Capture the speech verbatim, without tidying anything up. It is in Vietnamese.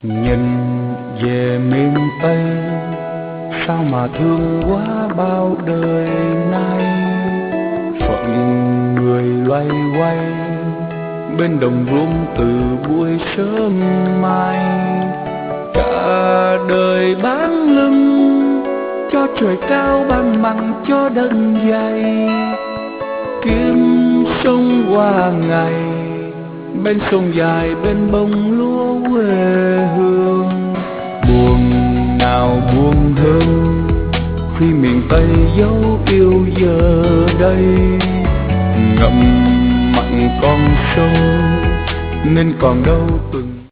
Nhìn về miền Tây, sao mà thương quá bao đời nay. Phận người loay hoay bên đồng ruộng từ buổi sớm mai. Cả đời bán lưng cho trời cao, ban mặn cho đất dày. Kiếm sống qua ngày bên sông dài, bên bông lúa quê hương. Buồn nào buồn hơn khi miền Tây dấu yêu giờ đây. Ngậm mặn con sông nên còn đâu từng